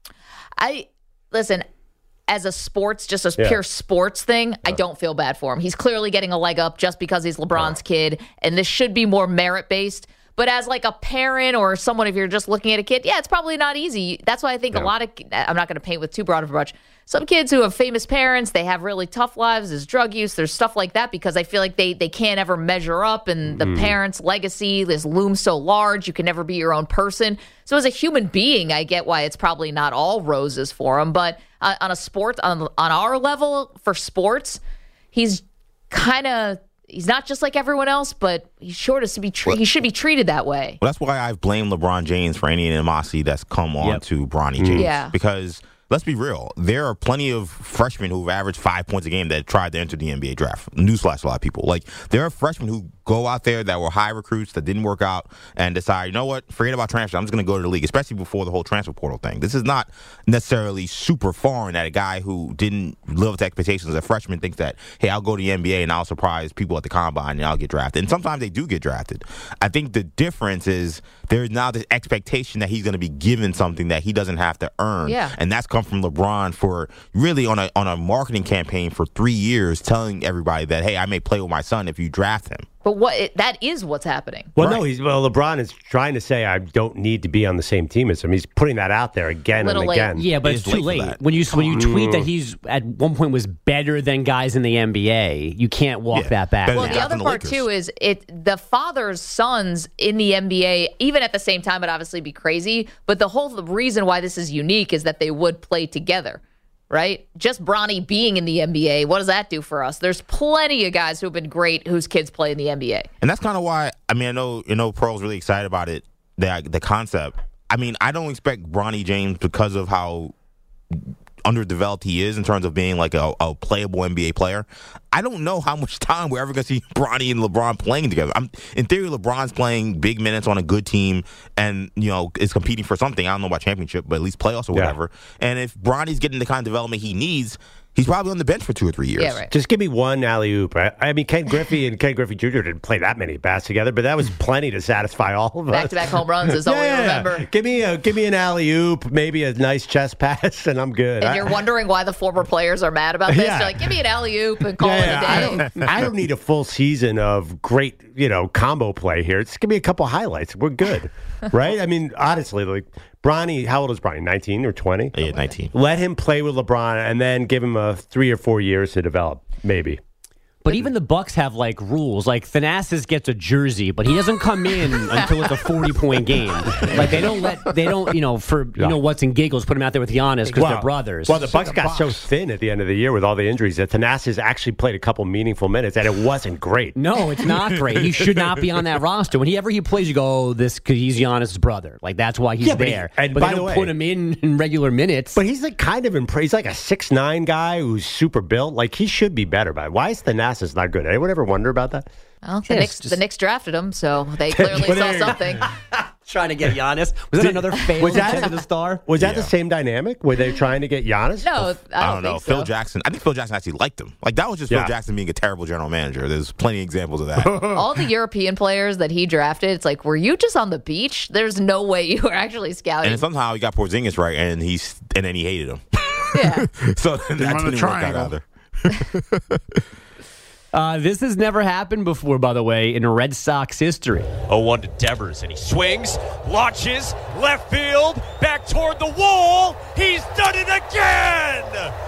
Listen, as a pure sports thing, I don't feel bad for him. He's clearly getting a leg up just because he's LeBron's kid, and this should be more merit-based. But as like a parent or someone, if you're just looking at a kid, it's probably not easy. That's why I think a lot of, I'm not going to paint with too broad of a brush. Some kids who have famous parents, they have really tough lives. There's drug use. There's stuff like that because I feel like they can't ever measure up. And the parents' legacy is looms so large. You can never be your own person. So as a human being, I get why it's probably not all roses for him. But on our level for sports, he's not just like everyone else, but he should be treated that way. Well, that's why I've blamed LeBron James for any animosity that's come on to Bronny James. Yeah. Because let's be real, there are plenty of freshmen who've averaged 5 points a game that tried to enter the NBA draft. Newsflash, a lot of people. Like, there are freshmen who go out there that were high recruits that didn't work out and decide, you know what, forget about transfer. I'm just going to go to the league, especially before the whole transfer portal thing. This is not necessarily super foreign that a guy who didn't live up to expectations as a freshman thinks that, hey, I'll go to the NBA and I'll surprise people at the combine and I'll get drafted. And sometimes they do get drafted. I think the difference is there's now this expectation that he's going to be given something that he doesn't have to earn. Yeah. And that's come from LeBron for really on a marketing campaign for 3 years telling everybody that, hey, I may play with my son if you draft him. But that is what's happening. Well, no, LeBron is trying to say I don't need to be on the same team as him. He's putting that out there again and again. Yeah, but it's too late. When you tweet that he's at one point was better than guys in the NBA, you can't walk that back. Well, the other part too is the father's sons in the NBA, even at the same time, it'd obviously be crazy. But the reason why this is unique is that they would play together. Right? Just Bronny being in the NBA, what does that do for us? There's plenty of guys who have been great whose kids play in the NBA. And that's kind of why, I mean, I know Pearl's really excited about it, the concept. I mean, I don't expect Bronny James because of how underdeveloped he is in terms of being like a playable NBA player, I don't know how much time we're ever going to see Bronny and LeBron playing together. In theory, LeBron's playing big minutes on a good team and, is competing for something. I don't know about championship, but at least playoffs or whatever. And if Bronny's getting the kind of development he needs, he's probably on the bench for 2 or 3 years. Yeah, right. Just give me one alley-oop. I mean, Ken Griffey and Ken Griffey Jr. didn't play that many bats together, but that was plenty to satisfy all of us. Back-to-back home runs is all we remember. Give me an alley-oop, maybe a nice chest pass, and I'm good. And you're wondering why the former players are mad about this. Yeah. You're like, give me an alley-oop and call it a day. I don't need a full season of great, combo play here. Just give me a couple highlights. We're good, right? I mean, honestly, like Bronny, how old is Bronny? 19 or 20? Yeah, 19. Let him play with LeBron and then give him 3 or 4 years to develop, maybe. But even the Bucks have rules. Like Thanasis gets a jersey, but he doesn't come in until it's a 40-point game. Like they don't what's in giggles, put him out there with Giannis because they're brothers. Well, the Bucks got so thin at the end of the year with all the injuries that Thanasis actually played a couple meaningful minutes, and it wasn't great. No, it's not great. He should not be on that roster. Whenever he plays, you go, "Oh, this because he's Giannis' brother." Like that's why he's there. But they don't put him in regular minutes. But he's kind of he's like a 6'9" guy who's super built. Like he should be better. But why is Thanasis not good? Anyone ever wonder about that? Well, the Knicks drafted him, so they clearly saw something. Trying to get Giannis. Was that another fail to the star? Was that the same dynamic? Were they trying to get Giannis? No, I don't know. Phil Jackson. I think Phil Jackson actually liked him. Like that was just Phil Jackson being a terrible general manager. There's plenty of examples of that. All the European players that he drafted, it's like, were you just on the beach? There's no way you were actually scouting. And somehow he got Porzingis right, and then he hated him. Yeah. So that didn't work out either. This has never happened before, by the way, in Red Sox history. 0-1 to Devers, and he swings, launches, left field, back toward the wall. He's done it again!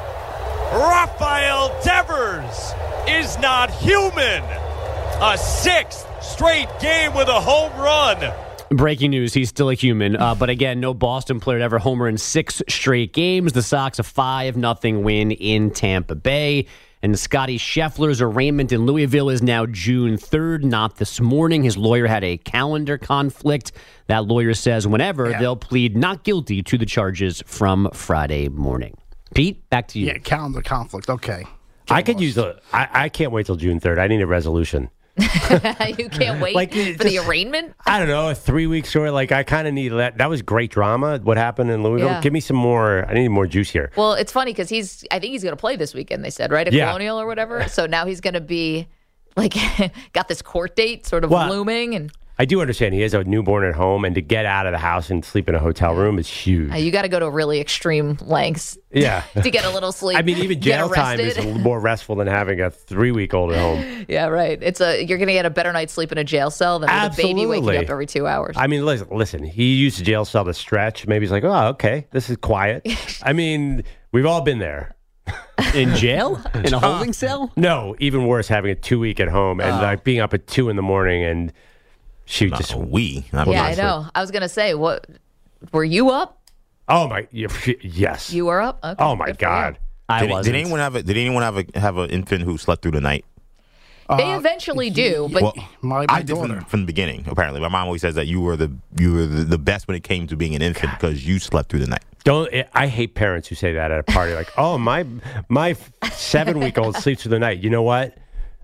Rafael Devers is not human. A 6th straight game with a home run. Breaking news, he's still a human. But again, no Boston player to ever homer in 6 straight games. The Sox a 5-0 win in Tampa Bay. And Scotty Scheffler's arraignment in Louisville is now June 3rd, not this morning. His lawyer had a calendar conflict. That lawyer says whenever they'll plead not guilty to the charges from Friday morning. Pete, back to you. Yeah, calendar conflict. Okay. I could use I can't wait till June 3rd. I need a resolution. You can't wait for the arraignment? I don't know, a 3-week story. Like, I kind of need that. That was great drama, what happened in Louisville. Yeah. Give me some more. I need more juice here. Well, it's funny because I think he's going to play this weekend, they said, right? At Colonial or whatever. So now he's going to be, got this court date sort of looming. And I do understand he has a newborn at home, and to get out of the house and sleep in a hotel room is huge. You got to go to really extreme lengths to get a little sleep. I mean, even jail time is more restful than having a 3-week-old at home. Yeah, right. You're going to get a better night's sleep in a jail cell than with a baby waking up every 2 hours. I mean, listen, he used the jail cell to stretch. Maybe he's like, oh, okay, this is quiet. I mean, we've all been there. In jail? In a holding cell? No, even worse, having a 2-week at home and being up at 2 a.m. and she not just I know. I was gonna say, what were you up? Oh my, yes. You were up. Okay, oh my God, I wasn't. Did anyone have an infant who slept through the night? They eventually do, but I did from the beginning. Apparently, my mom always says that you were the best when it came to being an infant because you slept through the night. I hate parents who say that at a party. Like, oh, my 7-week-old sleeps through the night. You know what?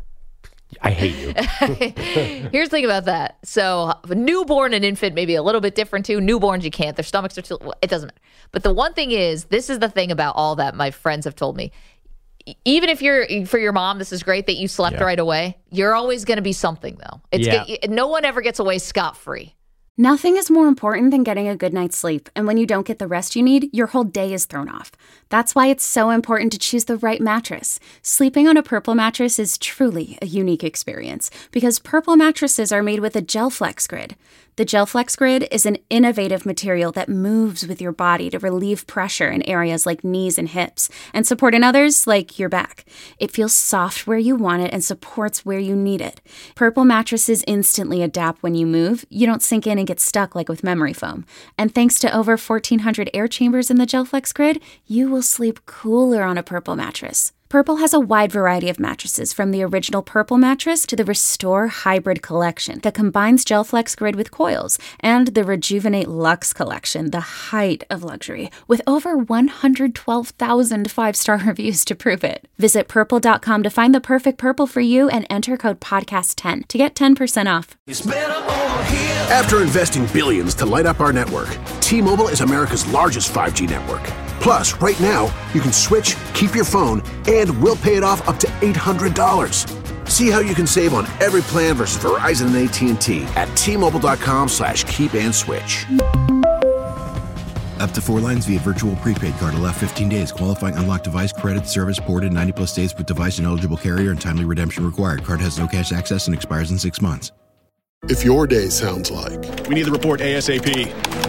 I hate you. Here's the thing about that. So a newborn and infant may be a little bit different too. Newborns, you can't. Their stomachs are too... It doesn't matter. But the one thing is, this is the thing about all that my friends have told me. Even if for your mom, this is great that you slept right away. You're always going to be something, though. No one ever gets away scot-free. Nothing is more important than getting a good night's sleep, and when you don't get the rest you need, your whole day is thrown off. That's why it's so important to choose the right mattress. Sleeping on a Purple mattress is truly a unique experience, because Purple mattresses are made with a GelFlex Grid. The GelFlex Grid is an innovative material that moves with your body to relieve pressure in areas like knees and hips, and support in others like your back. It feels soft where you want it and supports where you need it. Purple mattresses instantly adapt when you move. You don't sink in and get stuck like with memory foam. And thanks to over 1,400 air chambers in the GelFlex Grid, you will sleep cooler on a Purple mattress. Purple has a wide variety of mattresses, from the original Purple mattress to the Restore Hybrid collection that combines GelFlex Grid with coils, and the Rejuvenate Luxe collection, the height of luxury, with over 112,000 5-star reviews to prove it. Visit Purple.com to find the perfect Purple for you and enter code PODCAST10 to get 10% off. After investing billions to light up our network, T-Mobile is America's largest 5G network. Plus, right now, you can switch, keep your phone, and we'll pay it off up to $800. See how you can save on every plan versus Verizon and AT&T at T-Mobile.com/keep-and-switch. Up to 4 lines via virtual prepaid card. Allow 15 days. Qualifying unlocked device credit service ported 90-plus days with device and eligible carrier and timely redemption required. Card has no cash access and expires in 6 months. If your day sounds like We need the report ASAP.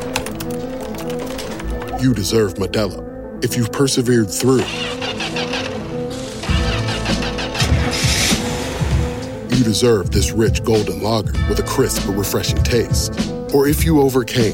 you deserve Modelo, if you've persevered through, you deserve this rich golden lager with a crisp but refreshing taste. Or if you overcame,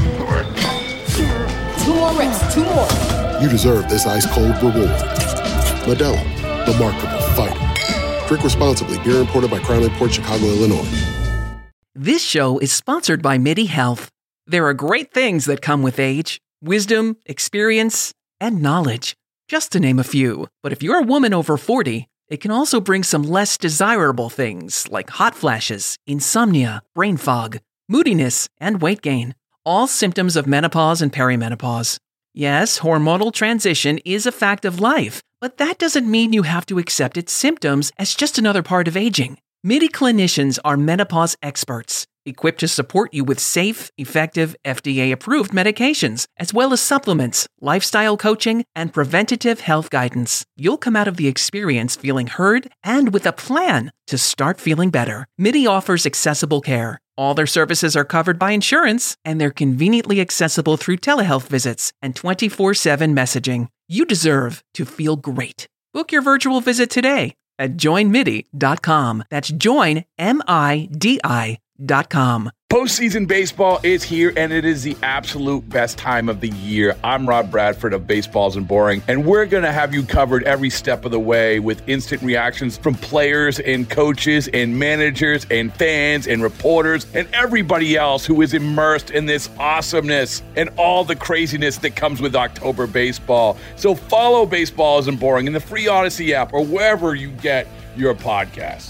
2 more reps, 2 more. you deserve this ice-cold reward. Modelo, the Remarkable Fighter. Drink responsibly. Beer imported by Crown Imports, Chicago, Illinois. This show is sponsored by MIDI Health. There are great things that come with age: wisdom, experience, and knowledge, just to name a few. But if you're a woman over 40, it can also bring some less desirable things like hot flashes, insomnia, brain fog, moodiness, and weight gain. All symptoms of menopause and perimenopause. Yes, hormonal transition is a fact of life, but that doesn't mean you have to accept its symptoms as just another part of aging. MIDI clinicians are menopause experts, equipped to support you with safe, effective, FDA-approved medications, as well as supplements, lifestyle coaching, and preventative health guidance. You'll come out of the experience feeling heard and with a plan to start feeling better. MIDI offers accessible care. All their services are covered by insurance, and they're conveniently accessible through telehealth visits and 24/7 messaging. You deserve to feel great. Book your virtual visit today at joinmidi.com. That's joinmidi.com. Postseason baseball is here, and it is the absolute best time of the year. I'm Rob Bradford of Baseballs and Boring, and we're going to have you covered every step of the way with instant reactions from players and coaches and managers and fans and reporters and everybody else who is immersed in this awesomeness and all the craziness that comes with October baseball. So follow Baseballs and Boring in the free Odyssey app or wherever you get your podcasts.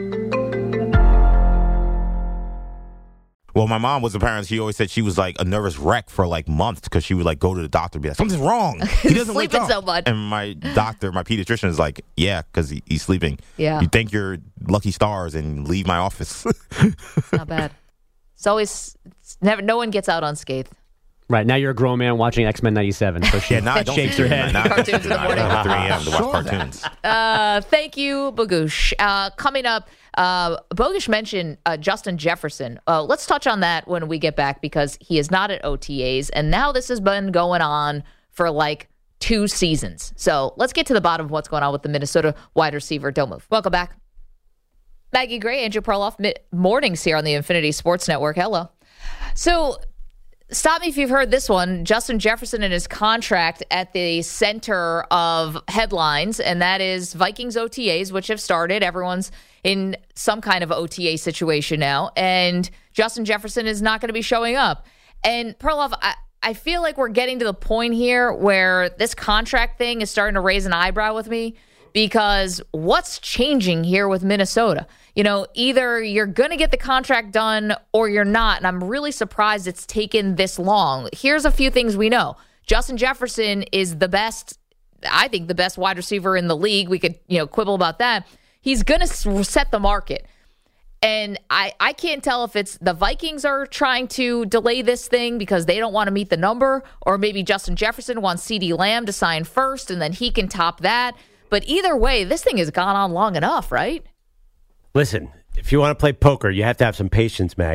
Well, my mom was a parent. She always said she was like a nervous wreck for like months because she would like go to the doctor and be like, something's wrong. He doesn't wake up. So much. And my doctor, my pediatrician is like, yeah, because he's sleeping. Yeah. You thank your lucky stars and leave my office. Not bad. It's never. No one gets out unscathed. Right, now you're a grown man watching X-Men 97. So she shakes her head. Cartoons in the morning. At 3 a.m. to watch cartoons. Thank you, Bogush. Coming up, Bogush mentioned Justin Jefferson. Let's touch on that when we get back because he is not at OTAs, and now this has been going on for like 2 seasons. So let's get to the bottom of what's going on with the Minnesota wide receiver. Don't move. Welcome back. Maggie Gray, Andrew Perloff, mornings here on the Infinity Sports Network. Hello. So stop me if you've heard this one. Justin Jefferson and his contract at the center of headlines, and that is Vikings OTAs, which have started. Everyone's in some kind of OTA situation now, and Justin Jefferson is not going to be showing up. And Perloff, I feel like we're getting to the point here where this contract thing is starting to raise an eyebrow with me because what's changing here with Minnesota? You know, either you're going to get the contract done or you're not. And I'm really surprised it's taken this long. Here's a few things we know. Justin Jefferson is the best, I think the best wide receiver in the league. We could, quibble about that. He's going to set the market. And I can't tell if it's the Vikings are trying to delay this thing because they don't want to meet the number, or maybe Justin Jefferson wants CeeDee Lamb to sign first and then he can top that. But either way, this thing has gone on long enough, right? Listen, if you want to play poker, you have to have some patience, Maggie.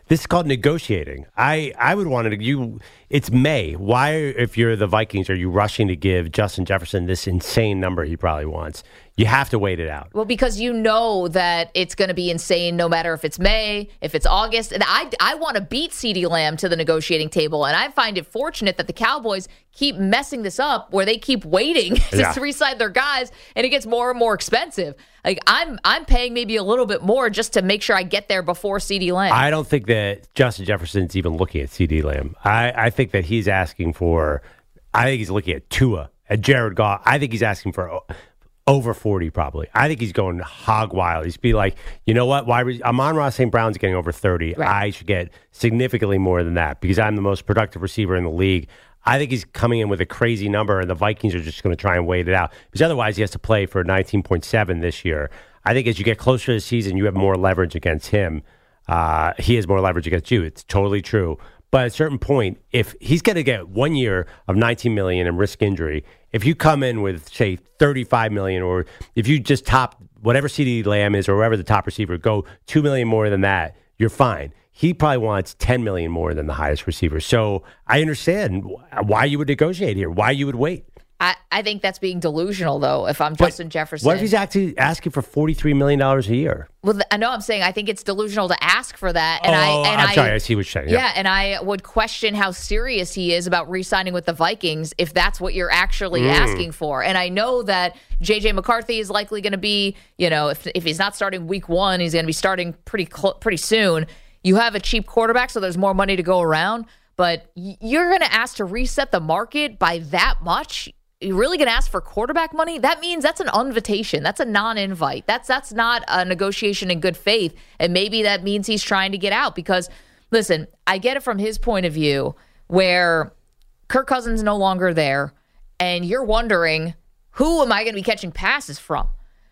This is called negotiating. I would want to. It's May. Why, if you're the Vikings, are you rushing to give Justin Jefferson this insane number he probably wants? You have to wait it out. Well, because you know that it's going to be insane no matter if it's May, if it's August. And I want to beat CeeDee Lamb to the negotiating table, and I find it fortunate that the Cowboys keep messing this up where they keep waiting to re-sign their guys, and it gets more and more expensive. Like I'm paying maybe a little bit more just to make sure I get there before CeeDee Lamb. I don't think that Justin Jefferson's even looking at CeeDee Lamb. I think that he's asking for, I think he's looking at Tua, at Jared Goff. I think he's asking for over 40 probably. I think he's going hog wild. He's be like, you know what? Amon-Ra St. Brown's getting over 30. Right. I should get significantly more than that because I'm the most productive receiver in the league. I think he's coming in with a crazy number, and the Vikings are just going to try and wait it out because otherwise he has to play for 19.7 this year. I think as you get closer to the season, you have more leverage against him. He has more leverage against you. It's totally true. But at a certain point, if he's going to get 1 year of $19 million and risk injury, if you come in with, say, $35 million, or if you just top whatever CeeDee Lamb is or whoever the top receiver, go $2 million more than that, you're fine. He probably wants $10 million more than the highest receiver. So I understand why you would negotiate here, why you would wait. I think that's being delusional, though, if I'm Justin Jefferson. What if he's actually asking for $43 million a year? Well, I know I'm saying I think it's delusional to ask for that. And I'm sorry, I see what you're saying. Yeah, and I would question how serious he is about re-signing with the Vikings if that's what you're actually asking for. And I know that J.J. McCarthy is likely going to be, if he's not starting week 1, he's going to be starting pretty soon. You have a cheap quarterback, so there's more money to go around. But you're going to ask to reset the market by that much? You're really going to ask for quarterback money? That means that's an invitation. That's a non-invite. That's not a negotiation in good faith. And maybe that means he's trying to get out because, listen, I get it from his point of view where Kirk Cousins is no longer there, and you're wondering, who am I going to be catching passes from?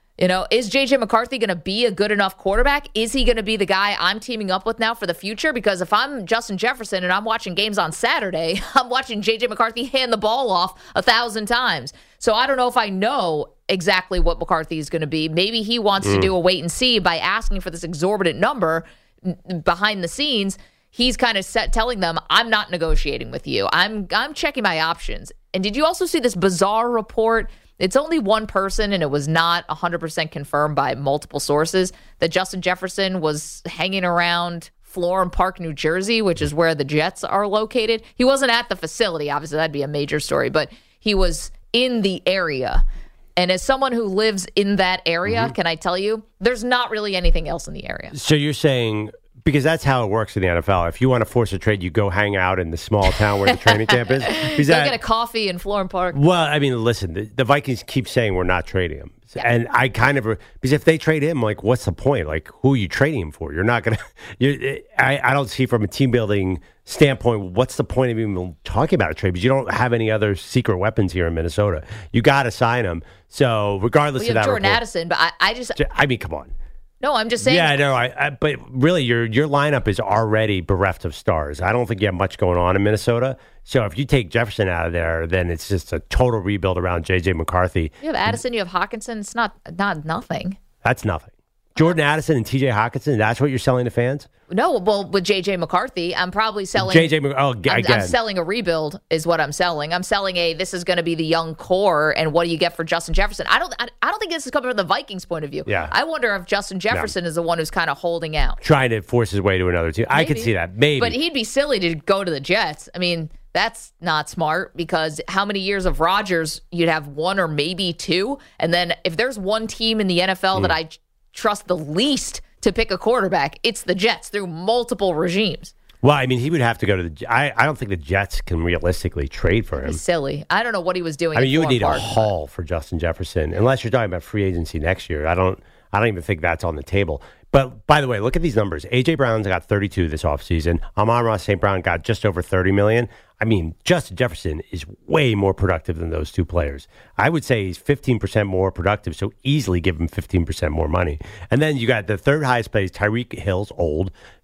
Is J.J. McCarthy going to be a good enough quarterback? Is he going to be the guy I'm teaming up with now for the future? Because if I'm Justin Jefferson and I'm watching games on Saturday, I'm watching J.J. McCarthy hand the ball off 1,000 times. So I don't know if I know exactly what McCarthy is going to be. Maybe he wants to do a wait and see by asking for this exorbitant number behind the scenes. He's kind of telling them, I'm not negotiating with you. I'm checking my options. And did you also see this bizarre report? It's only one person, and it was not 100% confirmed by multiple sources, that Justin Jefferson was hanging around Florham Park, New Jersey, which is where the Jets are located. He wasn't at the facility. Obviously, that'd be a major story, but he was in the area. And as someone who lives in that area, can I tell you, there's not really anything else in the area. So you're saying, because that's how it works in the NFL. If you want to force a trade, you go hang out in the small town where the training camp is. Go get a coffee in Florham Park. Well, I mean, listen, the Vikings keep saying we're not trading him. Yeah. And I kind of, because if they trade him, like, what's the point? Like, who are you trading him for? You're not going to, I don't see from a team building standpoint, what's the point of even talking about a trade? Because you don't have any other secret weapons here in Minnesota. You got to sign him. So regardless of that. Jordan Addison, but I mean, come on. No, I'm just saying. Yeah, no, but really, your lineup is already bereft of stars. I don't think you have much going on in Minnesota. So if you take Jefferson out of there, then it's just a total rebuild around J.J. McCarthy. You have Addison, you have Hockenson. It's not nothing. That's nothing. Jordan Addison and T.J. Hockenson, that's what you're selling to fans? No, well, with J.J. McCarthy, I'm probably selling... I'm selling a rebuild is what I'm selling. I'm selling this is going to be the young core, and what do you get for Justin Jefferson? I don't think this is coming from the Vikings' point of view. Yeah. I wonder if Justin Jefferson is the one who's kind of holding out. Trying to force his way to another team. Maybe. I could see that, maybe. But he'd be silly to go to the Jets. I mean, that's not smart, because how many years of Rodgers, you'd have one or maybe two, and then if there's one team in the NFL that I trust the least to pick a quarterback, it's the Jets through multiple regimes. Well, I mean, he would have to go to the... I don't think the Jets can realistically trade for him. It's silly. I don't know what he was doing. I mean, you would need a haul for Justin Jefferson, unless you're talking about free agency next year. I don't even think that's on the table. But by the way, look at these numbers. A.J. Brown's got 32 this offseason. Amon-Ra St. Brown got just over $30 million. I mean, Justin Jefferson is way more productive than those two players. I would say he's 15% more productive, so easily give him 15% more money. And then you got the third highest paid, Tyreek Hill's old.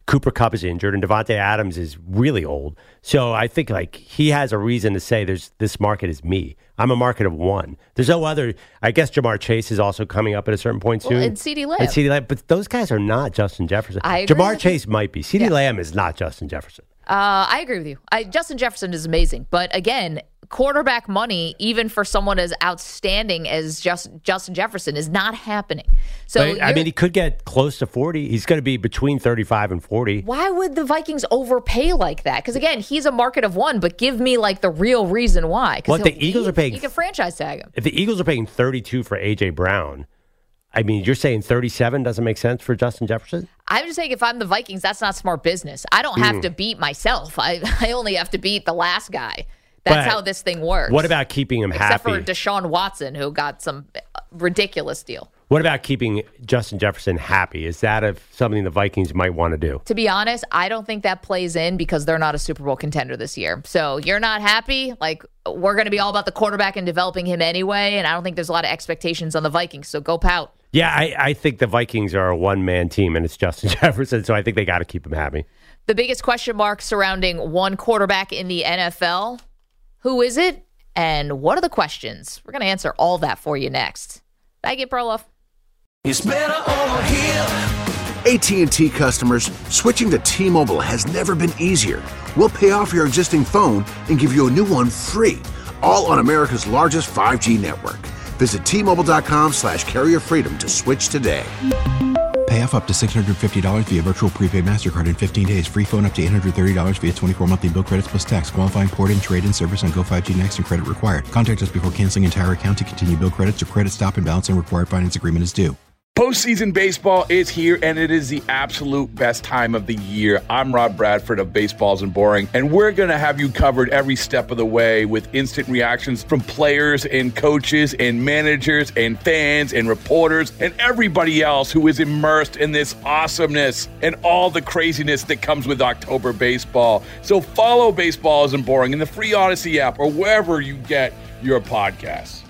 Cooper Kupp is injured, and Devontae Adams is really old. So I think like he has a reason to say this market is me. I'm a market of one. There's no other. I guess Jamar Chase is also coming up at a certain point soon. And CeeDee Lamb. But those guys are not Justin Jefferson. I agree Jamar with Chase might be. CeeDee Lamb is not Justin Jefferson. I agree with you. Justin Jefferson is amazing. But again, quarterback money, even for someone as outstanding as Justin Jefferson, is not happening. So but, I mean, he could get close to 40. He's going to be between 35 and 40. Why would the Vikings overpay like that? Because again, he's a market of one, but give me like the real reason why. What the Eagles are paying? You can franchise tag him. If the Eagles are paying 32 for A.J. Brown, I mean, you're saying 37 doesn't make sense for Justin Jefferson? I'm just saying if I'm the Vikings, that's not smart business. I don't have to beat myself. I only have to beat the last guy. That's how this thing works. What about keeping him happy? Except for Deshaun Watson, who got some ridiculous deal. What about keeping Justin Jefferson happy? Is that something the Vikings might want to do? To be honest, I don't think that plays in because they're not a Super Bowl contender this year. So you're not happy? Like, we're going to be all about the quarterback and developing him anyway, and I don't think there's a lot of expectations on the Vikings, so go pout. Yeah, I think the Vikings are a one-man team, and it's Justin Jefferson, so I think they got to keep him happy. The biggest question mark surrounding one quarterback in the NFL, who is it, and what are the questions? We're going to answer all that for you next. Maggie Perloff. It's better over here. AT&T customers, switching to T-Mobile has never been easier. We'll pay off your existing phone and give you a new one free, all on America's largest 5G network. Visit T-Mobile.com/carrier freedom to switch today. Pay off up to $650 via virtual prepaid MasterCard in 15 days. Free phone up to $830 via 24 monthly bill credits plus tax. Qualifying port and trade-in service on Go5G Next and credit required. Contact us before canceling entire account to continue bill credits or credit stop and balance and required finance agreement is due. Postseason baseball is here, and it is the absolute best time of the year. I'm Rob Bradford of Baseballs and Boring, and we're going to have you covered every step of the way with instant reactions from players and coaches and managers and fans and reporters and everybody else who is immersed in this awesomeness and all the craziness that comes with October baseball. So follow Baseballs and Boring in the free Odyssey app or wherever you get your podcasts.